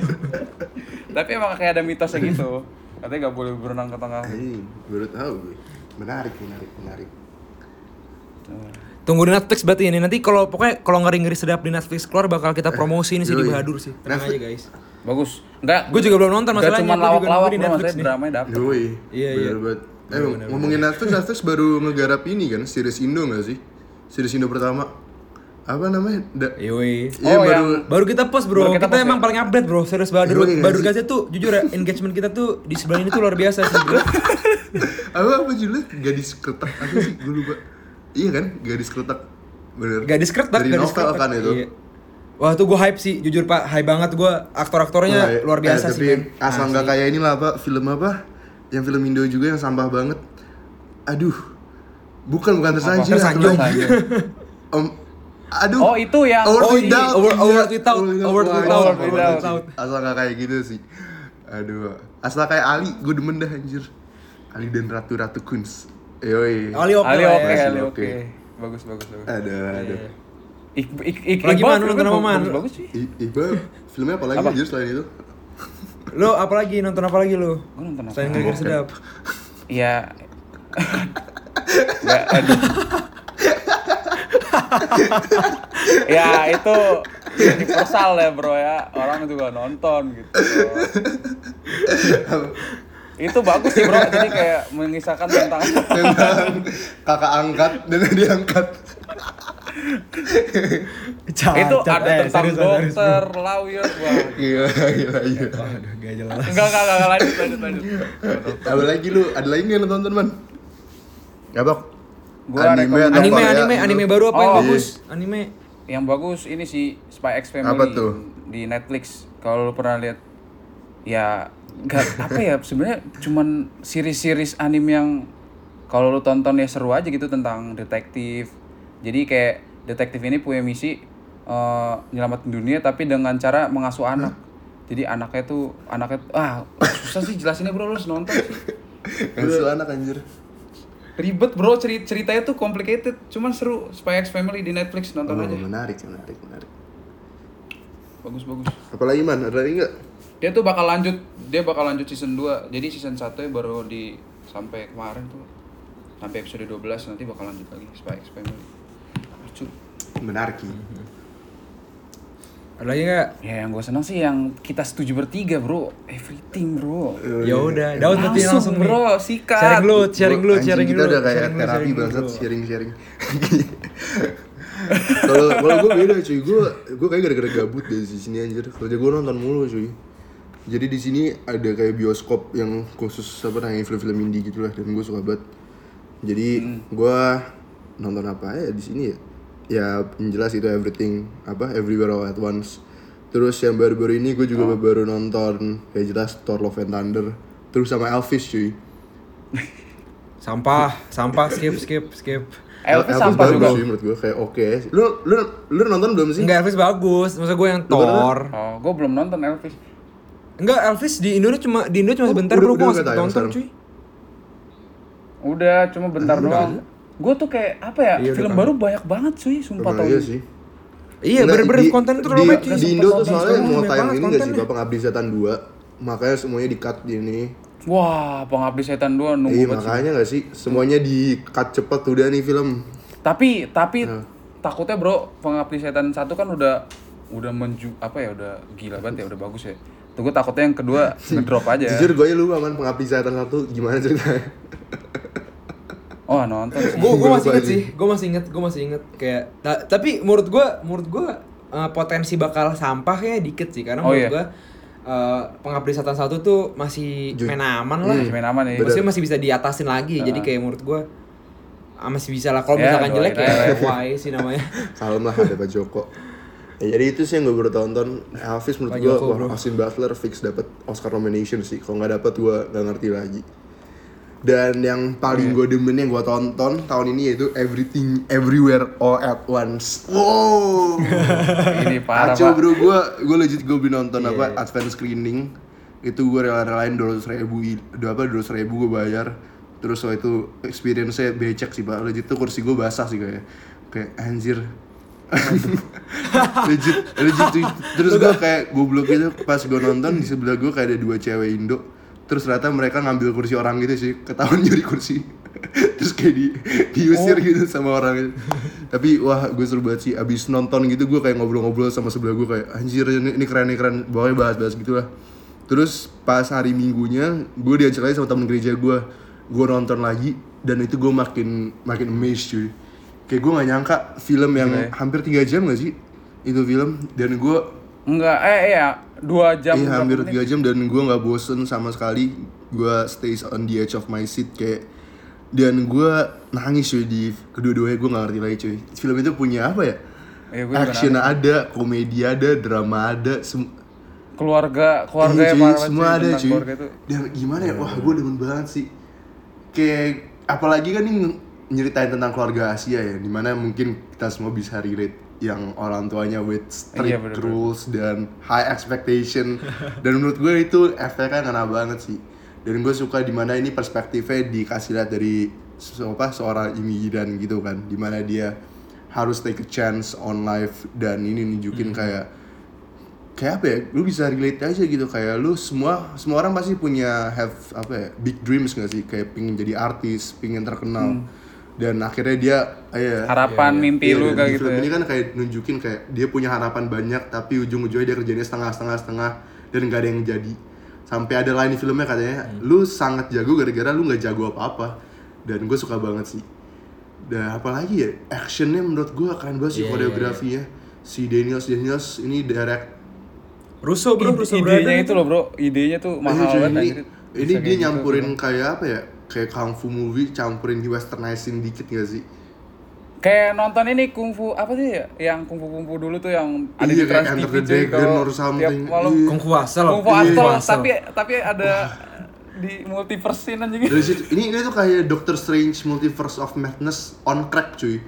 Tapi emang kayak ada mitosnya gitu. Katanya gak boleh berenang ke tengah. Iya, baru tahu gue. Menarik, menarik, menarik. Tunggu di Netflix berarti ini nanti kalau pokoknya kalau ngeri-ngeri sedap di Netflix keluar bakal kita promosi ini sih di yoi. Bahadur sih. Tenang Netflix. aja guys. Bagus. Enggak. Gue juga belum nonton Enggak masalahnya. cuma gua juga lawak-lawak nunggu di bro, Netflix maksudnya nih. dramanya dapet. Yoi. Iya, iya. Bener banget. Eh, ngomongin Netflix, Netflix baru ngegarap ini kan, series Indo gak sih? Series Indo pertama. Apa namanya? Da- Yoi. Iya, Oh, baru yang- Baru kita post bro, Baru kita, kita post, emang ya? paling update bro, serius Bahadur. Yoi, Bahadur nggak Gazette tuh jujur ya, engagement kita tuh di sebelah ini tuh luar biasa sih bro. apa apa judulnya? Gadis Kretek apa sih? Gue lupa. Iya kan? Gadis Kretek. Bener. Gadis kretek, Dari gadis novel kretek. kan itu. Iya. Wah tuh gue hype sih, jujur pak, hype banget gue. Aktor-aktornya Nah, luar biasa eh, sih. tapi men. asal nggak kayak ini lah pak, film apa? Yang film Indo juga yang sampah banget. Aduh, bukan bukan tersanjung. Tersanjung. satu lagi. Om, aduh. Oh itu yang Award oh, Without. Award- iya. Award Without. Award Wah, Without. Award Award Without. Without. Asal nggak kayak gitu sih. Aduh, asal kayak Ali, gue demen dah anjir. Ali dan Ratu Ratu Kunz. Yoi. Ali oke Ali lah oke, ya. Ali oke. oke. Bagus bagus bagus. Ada, ada. Ik, ik, ik, Lagi Iqbal mana, filmnya nonton apa, bagus- Man? bagus, bagus sih. I- Iqbal, filmnya apa lagi Apa? anjir selain itu? Lo apa lagi, nonton apa lagi lo? Gue nonton apa? Selain ngeri sedap. Iya. Nggak, aduh. Ya itu universal ya bro ya, orang juga nonton gitu. Itu bagus sih bro, jadi kayak mengisahkan tentang Tentang kakak angkat dan diangkat. itu ada tentang dokter, lawyer, wah. Gila, gila, gila. Aduh, gak jelas. Enggak, enggak, enggak, lanjut, lanjut, lanjut. Apa lagi lu? Ada lagi nggak yang lu tonton, Man? Ya, Bok. Gua Anime rekomend- atau Anime, Korea anime, gitu? anime baru apa yang Oh. bagus? Anime. Yang bagus ini sih Spy X Family Apa tuh? di Netflix. Kalau lu pernah lihat ya enggak apa ya sebenarnya cuman series-series anime yang kalau lu tonton ya seru aja gitu tentang detektif. Jadi kayak detektif ini punya misi eh, nyelamatin dunia tapi dengan cara mengasuh anak. Jadi anaknya tuh anaknya ah susah sih jelasinnya bro, lu harus nonton sih. Ngasuh anak anjir. Ribet bro, ceri- ceritanya tuh complicated, cuman seru. Spy X Family di Netflix, nonton Oh, aja. menarik, menarik, menarik. Bagus bagus. Apalagi, Man? Ada lagi nggak? Dia tuh bakal lanjut, dia bakal lanjut season dua. Jadi season satu nya baru di sampai kemarin tuh. Sampai episode dua belas nanti bakal lanjut lagi Spy X Family. Lucu. Benar Ki. Ada lagi nggak? Ya yang gue senang sih yang kita setuju bertiga bro, everything bro. Ya udah, Daud berarti langsung nih. bro, sikat. Sharing dulu, sharing dulu, Anjing, sharing kita dulu. udah kayak sharing dulu, terapi sharing dulu, banget, bro. sharing sharing. Kalau kalau gue beda cuy, gue gue kayak gara-gara gabut dari sini anjir. Kerja gue nonton mulu cuy. Jadi di sini ada kayak bioskop yang khusus apa namanya film-film indie gitu lah, dan gue suka banget. Jadi hmm. gue nonton apa ya di sini ya? Ya yang jelas itu everything apa everywhere all at once. Terus yang baru-baru ini gue juga oh. baru nonton kayak jelas Thor Love and Thunder. Terus sama Elvis cuy. Sampah, sampah skip skip skip. Elvis, Elvis sampah bagus juga. sih menurut gue kayak oke. Okay. Lu lu lu nonton belum sih? Enggak, Elvis bagus. Maksud gue yang Thor. Oh, gue belum nonton Elvis. Enggak, Elvis di Indo cuma di Indo cuma Oh, sebentar udah- bro, udah gue nggak masih tayang nonton sekarang. cuy. Udah, cuma bentar Anjir, doang. nggak Gue tuh kayak apa ya? Iya, udah film kan. baru banyak banget cuy, sumpah Emang tahun iya ini. sih. Iya, Nggak, bener-bener di- konten itu di, terlalu baik cuy. di Indo tuh Sumpah, soalnya sumpah, mau banyak tayang banget ini nggak sih kontennya. Bapak Ngabdi Setan dua, makanya semuanya di cut di ini. Wah, Pengabdi Setan dua nunggu Iya banget sih. makanya nggak sih semuanya di cut cepet udah nih film. Tapi tapi Nah. takutnya bro, Pengabdi Setan satu kan udah udah menju apa ya udah gila banget ya, udah bagus ya. Tuh gue takutnya yang kedua ngedrop aja. Jujur gue aja lupa man Pengabdi Setan satu gimana ceritanya. Oh nonton sih. Gue gue masih Lupa inget sih. sih, gue masih inget, gue masih inget kayak. ta- tapi menurut gue, menurut gue uh, potensi bakal sampah kayaknya dikit sih, karena Oh, menurut iya. gue uh, Pengabdi Setan satu tuh masih Ju- main aman lah. Masih main aman ya. Bener. Maksudnya masih bisa diatasin lagi, jadi kayak menurut gue ah, masih bisa lah. Kalau Ya, misalkan doain jelek ya aja. why sih namanya. Kalem lah ada Pak Joko. Ya, jadi itu sih yang gue baru tonton. Elvis menurut Pak gue, Joko, bro. wah Austin Butler fix dapat Oscar nomination sih. Kalau nggak dapat gue nggak ngerti lagi. Dan yang paling gue demen yang gue tonton tahun ini yaitu Everything Everywhere All at Once. Wow. Ini parah Kacau pak. bro, gue gue legit gue beli nonton Iya, apa iya. advance screening. Itu gue rela-relain dua ratus ribu, dua apa dua ratus ribu gue bayar. Terus waktu itu experience-nya becek sih pak. Legit tuh kursi gue basah sih kayak kayak anjir. legit legit tuh. Terus gue kayak goblok gitu pas gue nonton di sebelah gue kayak ada dua cewek Indo. Terus ternyata mereka ngambil kursi orang gitu sih, ketahuan nyuri kursi. Terus kayak di diusir Oh. gitu sama orang itu. Tapi wah gue seru banget sih. Abis nonton gitu gue kayak ngobrol-ngobrol sama sebelah gue kayak anjir ini, ini keren ini keren. Pokoknya bahas-bahas gitu lah. Terus pas hari minggunya gue diajak lagi sama temen gereja gue. Gue nonton lagi dan itu gue makin makin amazed cuy. Kayak gue gak nyangka film yang Gila ya. hampir tiga jam gak sih? Itu film dan gue Enggak, eh ya dua jam. iya berapa hampir menit? tiga jam dan gue nggak bosen sama sekali. Gue stays on the edge of my seat kayak dan gue nangis cuy di kedua-duanya. Gue nggak ngerti lagi cuy. Film itu punya apa ya? Iya, gue juga Action nangis. ada, komedi ada, drama ada, sem- Keluarga keluarga iya, ya cuy, parah banget semua sih, ada tentang cuy. keluarga itu. Dan gimana ya? Wah gue demen banget sih. Kayak apalagi kan ini nyeritain tentang keluarga Asia ya, dimana mungkin kita semua bisa relate yang orang tuanya with strict Iya, bener-bener. rules dan high expectation. Dan menurut gue itu efeknya ngena banget sih. Dan gue suka dimana ini perspektifnya dikasih lihat dari se- apa seorang imigran gitu kan, dimana dia harus take a chance on life dan ini nunjukin Hmm. kayak kayak apa ya, lu bisa relate aja gitu kayak lu semua semua orang pasti punya have apa ya big dreams gak sih, kayak pingin jadi artis, pingin terkenal. Dan akhirnya dia ya Harapan Iya, iya. mimpi iya, lu dan kayak di gitu film ya. ini kan kayak nunjukin kayak dia punya harapan banyak tapi ujung-ujungnya dia kerjanya setengah-setengah setengah dan gak ada yang jadi. Sampai ada line di filmnya katanya lu sangat jago gara-gara lu nggak jago apa-apa. Dan gue suka banget sih. Dan apalagi ya actionnya menurut gue keren banget sih, Iya, koreografinya. Si Daniels Daniels ini direct. Russo bro, Ide- Russo idenya Brother itu loh bro, idenya tuh mahal Iya, cuy, banget ini, anjir. ini Bisa dia kayak gitu, nyampurin bro. kayak apa ya, kayak kung fu movie campurin di westernizing dikit gak sih? Kayak nonton ini kungfu apa sih ya? Yang kungfu kungfu dulu tuh yang ada Iya, di kayak Trans T V Enter the cuy, Dragon kalau or something. tiap malam Iya. Kung Fu Hustle. kungfu Iya, Hustle, Hustle. tapi tapi ada di multiverse scene anjing. Dari situ, ini ini tuh kayak Doctor Strange Multiverse of Madness on crack cuy.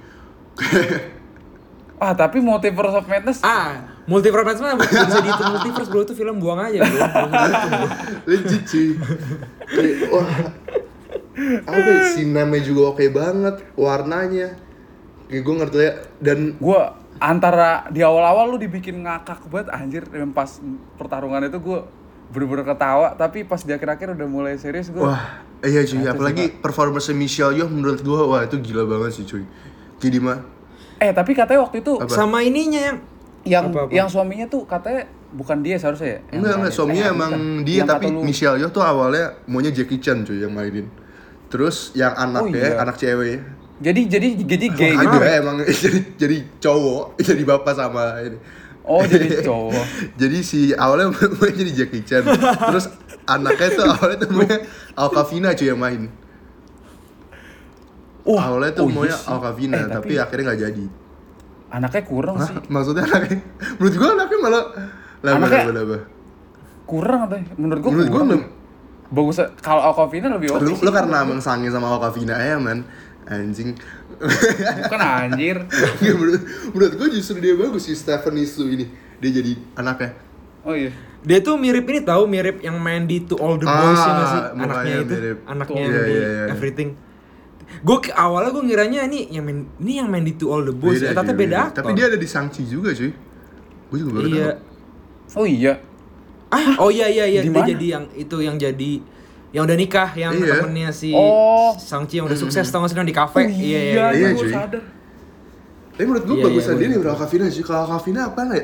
Ah, tapi Multiverse of Madness Ah, Multiverse mana bukan bisa dihitung multiverse bro, itu film buang aja bro. Legit cuy. Kayak, wah, apa ya, sinamnya juga oke banget, warnanya. Kayak gue ngerti ya, dan gua antara di awal-awal lu dibikin ngakak banget anjir, dan pas pertarungan itu gua bener-bener ketawa, tapi pas di akhir-akhir udah mulai serius gue. Wah, iya cuy, Kacau apalagi sih, performance Michelle Yeoh menurut gua wah itu gila banget sih cuy. Jadi mah Eh tapi katanya waktu itu Apa? Sama ininya yang yang Apa-apa? yang suaminya tuh katanya bukan dia seharusnya ya? Yang enggak enggak mainin. suaminya Eh, emang bukan. dia Yang tapi kata lu- Michelle Yeoh tuh awalnya maunya Jackie Chan cuy yang mainin. Terus yang anaknya, iya. anak cewek. Jadi jadi jadi gay Ada gitu. emang jadi jadi cowok, jadi bapak sama ini. Oh jadi cowok. Jadi si awalnya mau jadi Jackie Chan. Terus anaknya tuh awalnya tuh maunya Awkwafina cuy yang main. Wah, awalnya tuh oh iya maunya sih. Awkwafina, Eh, tapi, tapi- akhirnya nggak jadi. Anaknya kurang Hah? sih. Maksudnya anaknya? Menurut gua anaknya malah lah Anaknya- lah, lah, lah. Kurang apa? Menurut gua Menurut gua kurang. belum. Bagus kalau Aquafina lebih oke Lu, sih. lu karena emang sange sama Awkwafina ya man, anjing. Bukan anjir. Nggak, menurut, menurut gua justru dia bagus sih Stephanie Su ini. Dia jadi anaknya. Oh iya. dia tuh mirip ini tahu mirip yang main di To All the Ah, Boys ya nggak sih mukanya anaknya itu mirip. anaknya Iya, yang di iya, iya. Everything. Gue awalnya gue ngiranya ini yang main ini yang main di To All the Boys, Beda, ternyata cuy, beda aktor. Tapi dia ada di Shang-Chi juga cuy. Gua juga baru Iya. tahu. Oh iya. Ah, oh iya iya iya Di dia mana? jadi yang itu yang jadi yang udah nikah yang Iya. temennya si Oh. Shang-Chi yang udah sukses tau gak sih yang di kafe. Oh, Iya iya. iya, iya, gua cuy. sadar. Tapi menurut gua Iya, bagusan iya, dia gua nih juga. Awkwafina sih. Kalau Awkwafina apa nggak ya?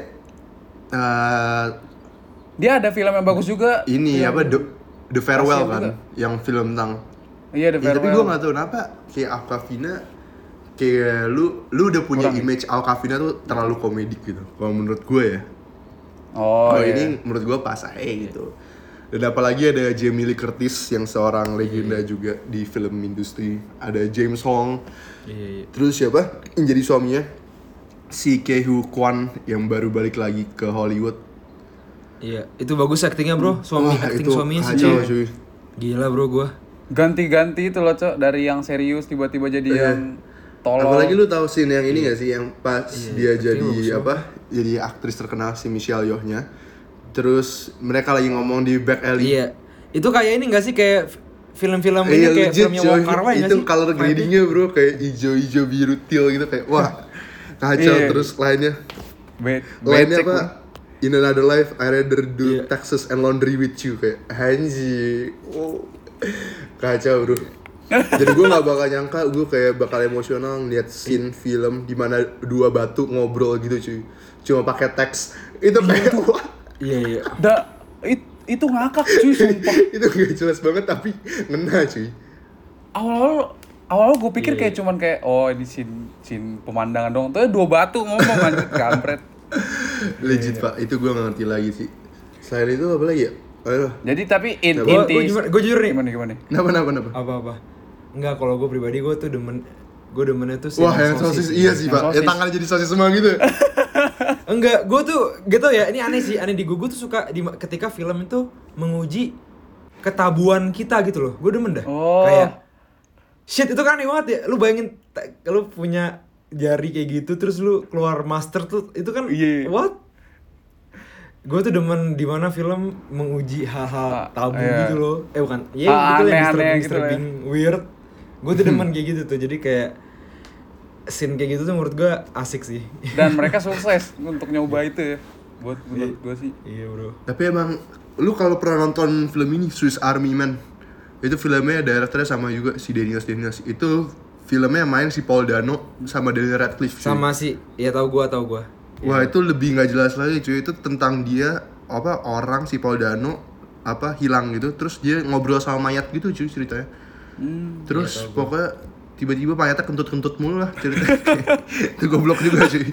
Eh, Dia ada film yang bagus juga. ini Film- apa The, The Farewell Kasian kan, juga. yang film tentang. Iya, The Ya, tapi Farewell. gue nggak tahu kenapa kayak Awkwafina kayak lu lu udah punya Kurang ya? image Awkwafina tuh terlalu komedik gitu. Kalau menurut gue ya. Oh, Kalau iya. ini menurut gue pas aja gitu. Dan apalagi ada Jamie Lee Curtis yang seorang legenda juga di film industri. Ada James Hong. Iya iya. Terus siapa yang jadi suaminya? Si Ke-Hu Kwan yang baru balik lagi ke Hollywood. Iya, itu bagus aktingnya bro, suami Wah, akting itu suaminya sih. kacau Iya. cuy. Gila bro gua. Ganti-ganti itu loh, Cok, dari yang serius tiba-tiba jadi Iya. yang tolol. Apalagi lu tahu scene yang ini gak sih yang pas Iya, dia aktingnya jadi bagus banget. apa? Jadi aktris terkenal si Michelle Yeoh-nya. Terus mereka lagi ngomong di back alley. Iya. Itu kayak ini enggak sih kayak f- film-film ini Iya kayak legit filmnya coy. Wong Kar-wai enggak Itu sih? color Vibe-nya? gradingnya bro kayak hijau-hijau biru teal gitu kayak wah kacau. Iya. Terus lainnya Be- lainnya becek, apa? In another life I rather do Iya. taxes and laundry with you kayak anjing. Oh. Kacau bro. Jadi gue nggak bakal nyangka gue kayak bakal emosional ngeliat scene film di mana dua batu ngobrol gitu cuy. Cuma pakai teks. Itu kayak wah. Iya iya. Da, it- itu ngakak cuy, sumpah. Itu gak jelas banget tapi ngena cuy. Awal-awal awal gue pikir Iya, kayak cuman kayak oh ini scene scene pemandangan doang. Tuh dua batu ngomong anjir kampret. Legit pak, itu gue gak ngerti lagi sih. Selain itu apa lagi ya? Aduh, Jadi tapi in, Nah, Gua, inti gua, jujur, gua jujur nih. gimana gimana? kenapa kenapa kenapa? Apa-apa. Enggak, kalau gue pribadi gue tuh demen gue demennya tuh scene Wah yang sosis, iya sih Yang pak, sosis. yang tangannya jadi sosis semua gitu. Enggak, gue tuh gitu ya, ini aneh sih, aneh di gue, gue tuh suka di, ketika film itu menguji ketabuhan kita gitu loh. Gue demen dah. Oh. Kayak shit itu kan aneh banget ya. Lu bayangin te- lu punya jari kayak gitu terus lu keluar master tuh itu kan Iya. what? Gue tuh demen di mana film menguji hal-hal Ah, tabu iya. gitu loh. Eh bukan. Ya Ah, betul yang aneh-aneh disturbing, gitu lah ya. disturbing weird. Gue tuh demen kayak gitu tuh. Jadi kayak scene kayak gitu tuh menurut gue asik sih. Dan mereka sukses untuk nyoba itu ya. Buat menurut gue sih. Iya bro. Tapi emang, lu kalau pernah nonton film ini, Swiss Army Man, itu filmnya directornya sama juga, si Daniels Daniels. Itu filmnya yang main si Paul Dano sama Daniel Radcliffe cuy. Sama sih, ya tahu gua tahu gua. Wah itu lebih nggak jelas lagi cuy, itu tentang dia apa orang si Paul Dano apa hilang gitu, terus dia ngobrol sama mayat gitu cuy ceritanya. Hmm. Terus pokoknya tiba-tiba mayatnya kentut-kentut mulu lah ceritanya. Itu goblok juga cuy.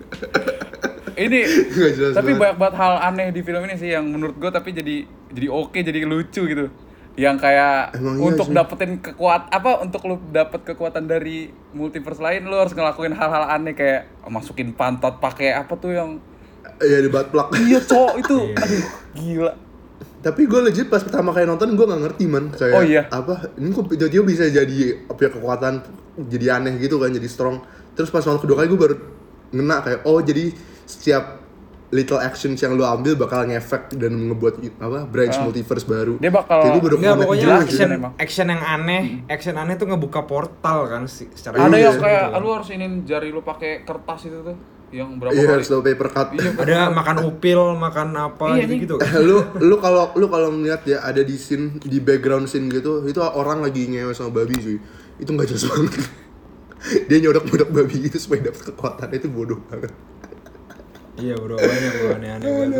Ini Nggak jelas tapi banget. banyak banget hal aneh di film ini sih yang menurut gue tapi jadi jadi oke, jadi lucu gitu. Yang kayak Emang iya untuk sih. dapetin kekuat apa untuk lu dapet kekuatan dari multiverse lain lu harus ngelakuin hal-hal aneh kayak masukin pantat pakai apa tuh yang Iya di butt plug. iya cowok itu aduh gila. Tapi gue legit pas pertama kali nonton gue nggak ngerti man kayak Oh, iya? apa ini kok tiba-tiba bisa jadi punya kekuatan jadi aneh gitu kan jadi strong. Terus pas nonton kedua kali gue baru ngena kayak oh jadi setiap little actions yang lu ambil bakal ngefek dan ngebuat apa branch Ah. multiverse baru. Dia bakal- Kayak gua baru Enggak, connect pokoknya gitu action aja. emang. action yang aneh, action aneh tuh ngebuka portal kan sih secara Ada Iya, yang gitu kayak kan. lu harus inin jari lu pakai kertas itu tuh. yang berapa Iya, kali? slow paper cut. Ada makan upil, makan apa Iya, gitu-gitu. lu lu kalau lu kalau ngeliat ya ada di scene di background scene gitu itu orang lagi ngewe sama babi cuy, itu nggak jelas banget. Dia nyodok-nyodok babi itu supaya dapat kekuatan, itu bodoh banget. Iya bro, banyak bro aneh-aneh banget.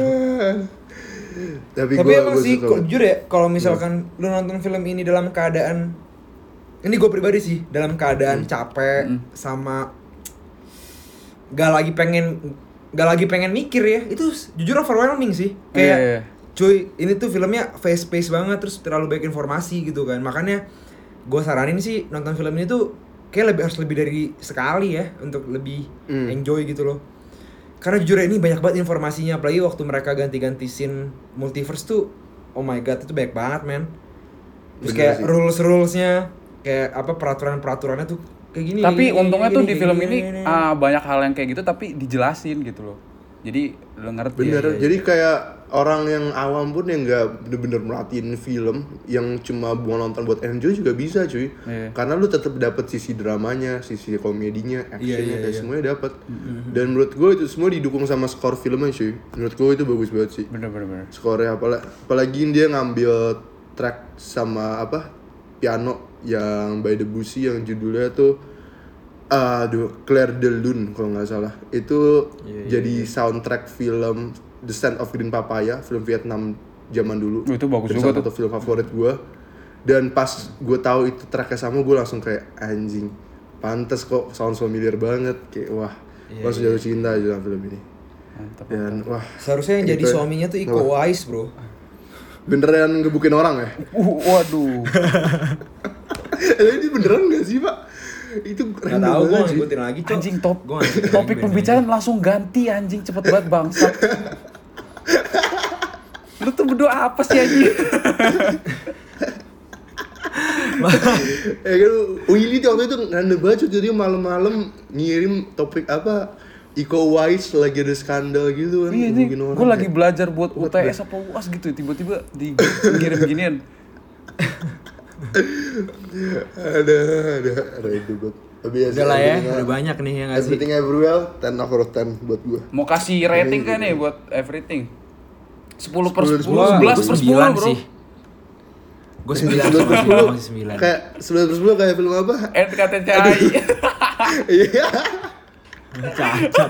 Tapi, Tapi gua, emang gua sih, suka. kok jujur ya, kalau misalkan lu nonton film ini dalam keadaan, ini gue pribadi sih, dalam keadaan capek sama gak lagi pengen, gak lagi pengen mikir ya, itu jujur overwhelming sih. Kayak, Iya, iya. cuy, ini tuh filmnya fast pace banget, terus terlalu banyak informasi gitu kan. Makanya gue saranin sih nonton film ini tuh kayak lebih harus lebih dari sekali ya, untuk lebih Hmm. enjoy gitu loh. Karena jujur ya, ini banyak banget informasinya, apalagi waktu mereka ganti-ganti scene multiverse tuh, oh my god, itu banyak banget men. Terus Bener kayak sih. rules-rulesnya, kayak apa peraturan-peraturannya tuh kayak gini. Tapi gini, untungnya gini, tuh gini, di film gini, ini gini. ah, banyak hal yang kayak gitu tapi dijelasin gitu loh. Jadi lo ngerti. Bener, Iya, iya, jadi kayak orang yang awam pun yang nggak bener-bener merhatiin film, yang cuma mau nonton buat enjoy juga bisa cuy. Iya. Karena lu tetap dapet sisi dramanya, sisi komedinya, actionnya, Iya, iya, kayak iya. semuanya dapat. Dan menurut gue itu semua didukung sama skor filmnya cuy. Menurut gue itu bagus banget sih. Bener bener bener. Skornya apalagi, apalagi dia ngambil track sama apa piano yang by Debussy yang judulnya tuh aduh Clair de Lune kalau nggak salah, itu Iya, iya, jadi soundtrack film The Scent of Green Papaya, film Vietnam zaman dulu. Oh, itu bagus Dan juga salah satu film favorit gue. Dan pas gue tahu itu tracknya sama, gue langsung kayak anjing, pantes kok sound familiar banget, kayak wah Iya, langsung jatuh cinta aja sama film ini. Mantap. Dan wah Seharusnya yang jadi itu- suaminya tuh Iko Apa? Uwais bro. beneran ngebukin orang ya? Uh, waduh. Eh, ini beneran gak sih pak? Itu Gak keren tau, gue banget sih. ngikutin lagi cok. Anjing top. Gua nggak ngikutin Topik lagi pembicaraan langsung ganti anjing cepet banget bangsat. Lu tuh berdua apa sih anjing? Eh kan Willy tuh waktu itu random banget jadi malam-malam ngirim topik apa Iko Uwais lagi ada skandal gitu kan. Iya ngebukin nih, orang gue lagi kayak, belajar buat U what T S apa U A S gitu, tiba-tiba dikirim ginian. ada ada ada itu buat. Tapi ya, Udah lah ya, everything- udah banyak nih ya nggak sih? Everything Everywhere ten over ten buat gua. Mau kasih rating kan nih buat everything? sepuluh per sepuluh, sepuluh, Gua- sebelas gua per sembilan sepuluh bro. sih. Gue sembilan, Sembilan per sepuluh. masih sembilan. Kayak sembilan per sepuluh kayak film apa? N K T C I. Iya. Cacat.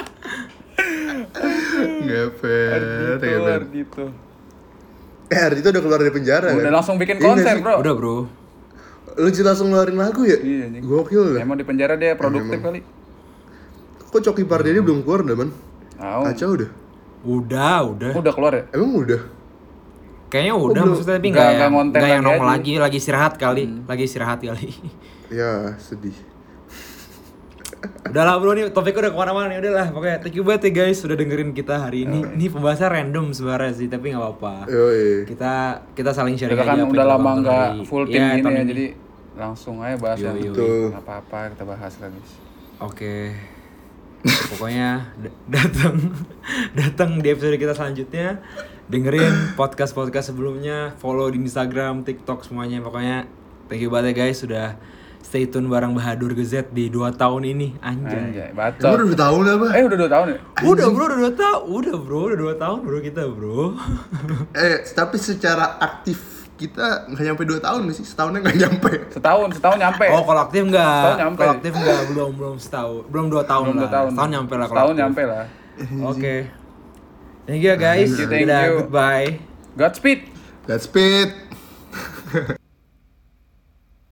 Ngepet, Gitu, ngepet. gitu. Eh, Ardito udah keluar dari penjara Udah kan? langsung bikin Iya nggak konser sih? bro. Udah bro. Lu jadi langsung ngeluarin lagu ya? Iya anjing. Gokil lah. Emang di penjara dia produktif Emang. kali. Kok Coki Pardede belum keluar dah, Man? Tahu. Kacau udah. Udah, udah. Udah keluar ya? Emang udah? Kayaknya udah, belum? maksudnya tapi Nggak- nggak nggak yang, ngonten nggak yang lagi nongol aja. lagi, lagi istirahat kali, lagi istirahat kali. Ya, sedih. Udah lah bro, nih topiknya udah kemana-mana nih, udah lah. Pokoknya thank you banget ya guys, sudah dengerin kita hari ini. Ini pembahasan random sebenarnya sih, tapi nggak apa-apa. Yoi. Kita kita saling sharing Kita aja. kan apa yang udah kita lama tonton nggak hari- full team Iya, gini tahun ya, ini. jadi langsung aja bahas Yoi, yang yoi. Betul. apa-apa kita bahas lah guys. Oke. Pokoknya d- datang datang di episode kita selanjutnya. Dengerin podcast-podcast sebelumnya, follow di Instagram, TikTok semuanya. Pokoknya thank you banget ya guys sudah stay tune bareng Bahadur Gezet di dua tahun ini. Anjay. Anjay, Emang bacot. udah dua tahun apa? Eh udah dua tahun ya? Udah bro, udah dua tahun. Udah bro, udah dua tahun bro kita bro. Eh, tapi secara aktif kita nggak nyampe dua tahun nggak sih? Setahunnya nggak nyampe. Setahun, setahun nyampe. Oh kalau aktif enggak? Setahun nyampe. Kalau aktif enggak, belum belum setahun, belum dua tahun Belum lah. dua tahun. Setahun nyampe lah kalau Setahun aktif. nyampe lah. Oke. Thank you ya guys. Thank you, thank Udah, you. goodbye. Godspeed. That's it.